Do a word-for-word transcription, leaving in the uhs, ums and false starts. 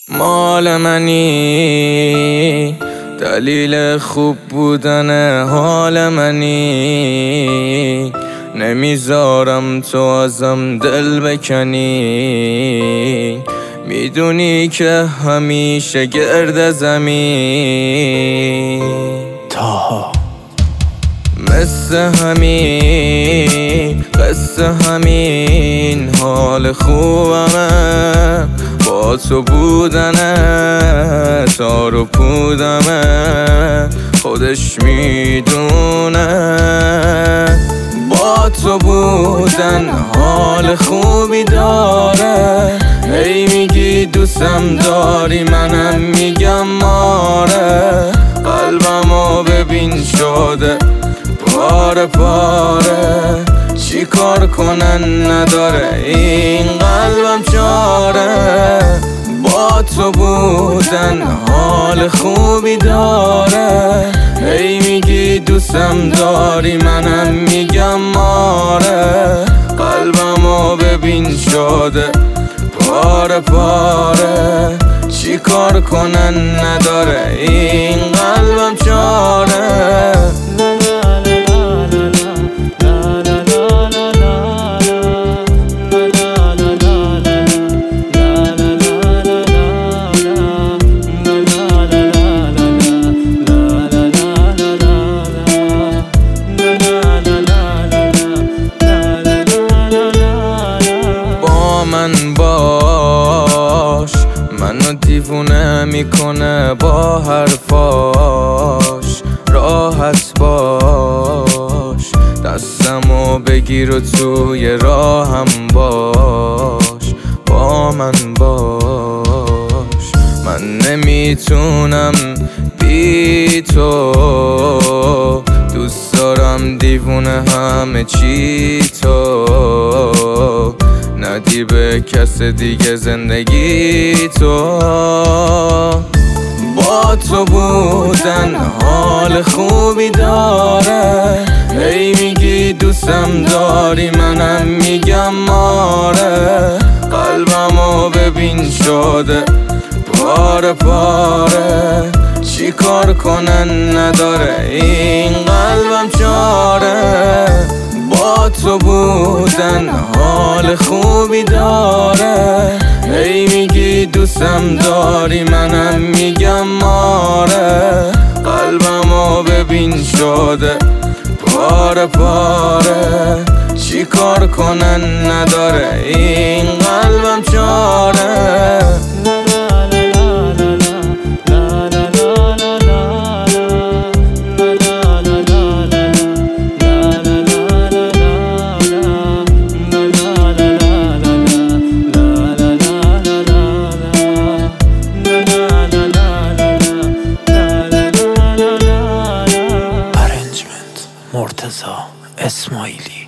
مال منی، دلیل خوب بودن حال منی، نمیذارم تو ازم دل بکنی، میدونی که همیشه گرد زمین تاها مثل همین قصه همین حال خوبمه، با تو بودنه تار و پودمه، خودش میدونه با تو بودن حال خوبی داره. ای میگی دوستم داری، منم میگم آره، قلبمو ببین شده پاره پاره، چی کار کنن نداره این قلبم چاره. با تو بودن حال خوبی داره، ای میگی دوستم داری، منم میگم آره، قلبمو ببین شده پاره پاره، چی کار کنن نداره این قلبم چاره. من باش منو دیوونه میکنه با حرفاش، راحت باش دستمو بگیر و توی راهم باش، با من باش. من نمیتونم بی تو، دوست دارم دیوونه همه چی تو، ندی به کس دیگه زندگی تو. با تو بودن حال خوبی داره، ای میگی دوستم داری، منم میگم آره، قلبمو ببین شده پاره پاره، چی کار کنن نداره این قلبم چاره. با تو بودن حال خوبی داره، ای میگی دوستم داری، منم میگم آره، قلبمو ببین شده پاره پاره، چی کار کنن نداره این قلبم چاره. مرتضی اسماعیلی